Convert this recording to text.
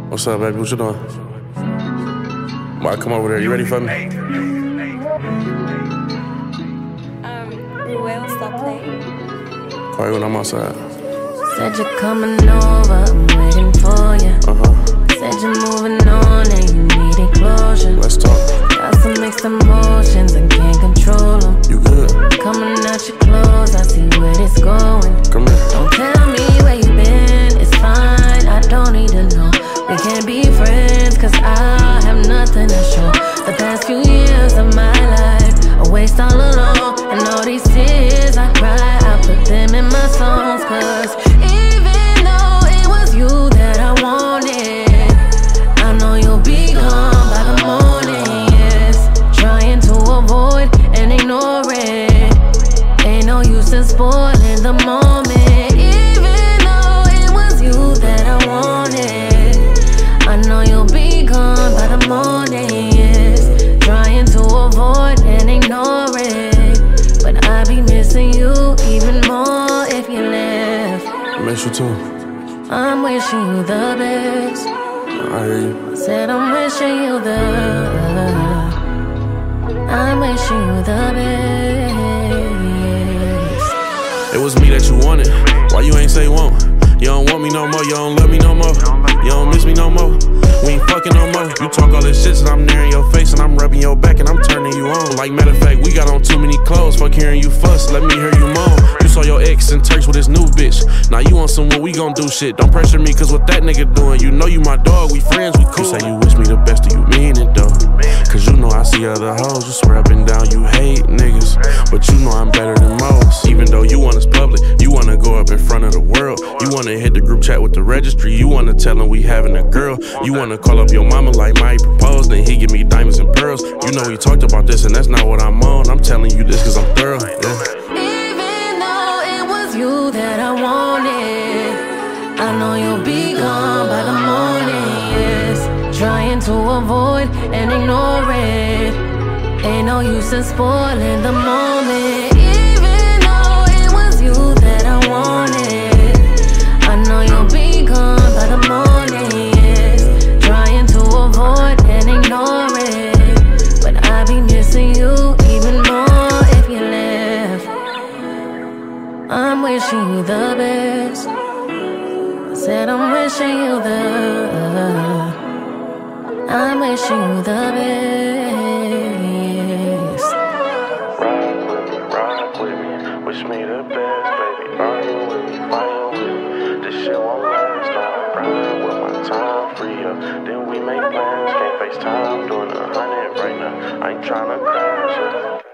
What's up, baby? What you doing? Why come over there? You ready for me? Ruel, stop playing. Call you when I'm outside. Said you're coming over, I'm waiting for you. Said you're moving on and you needed closure. Let's talk. Got some mixed emotions and can't control them. You good? Coming out your clothes, I see where this going. Come here. Don't tell me where you been, it's fine, I don't need to know. We can't be friends, cause I have nothing to show. The past few years of my life, a waste all alone. And all these tears I cry, I put them in my songs. Cause even though it was you that I wanted, I know you'll be gone by the morning, yes. Trying to avoid and ignore it, ain't no use in spoiling the moment. Even though it was you that I wanted, I know you'll be gone by the morning, yes. Trying to avoid and ignore it, but I be missing you even more if you left. I miss you too. I'm wishing you the best. I hear you. Said I'm wishing you I'm wishing you the best. It was me that you wanted. Why you ain't say won't? You don't want me no more. You don't love me no more. You don't miss me no more. We ain't fucking no more. You talk all this shit and I'm near in your face and I'm rubbing your back and I'm turning you on. Like matter of fact, we got on too many clothes. Fuck hearing you fuss, let me hear you moan. You saw your ex in Turks with his new bitch. Now you on some what we gon' do shit. Don't pressure me cause what that nigga doing. You know you my dog, we friends, we cool. You say you wish me the best, do you mean it though? Cause you know I see other hoes. You swear up and down you hate niggas, but you know I'm better than most. Even though you want us public, you wanna go up in front of the world. You wanna hit the group chat with the registry. You wanna tell them we having a girl. You wanna call up your mama like Mike proposed, then he give me diamonds and pearls. You know we talked about this and that's not what I'm on. I'm telling you this cause I'm thorough, yeah. Even though it was you that I wanted, I know you'll be gone by the morning, yes. Trying to avoid and ignore it, ain't no use in spoiling the moment. Even though it was you that I wanted, I know you'll be gone by the morning, yes. Trying to avoid and ignore it, but I be missing you even more if you left. I'm wishing you the best. I said I'm wishing you I'm wishing you the best. Ride with me, wish me the best, baby. Arguing with me, fighting with me. This shit won't last. Now I'm riding with my time free up. Then we make plans, can't FaceTime, doing 100 right now. I ain't tryna crash.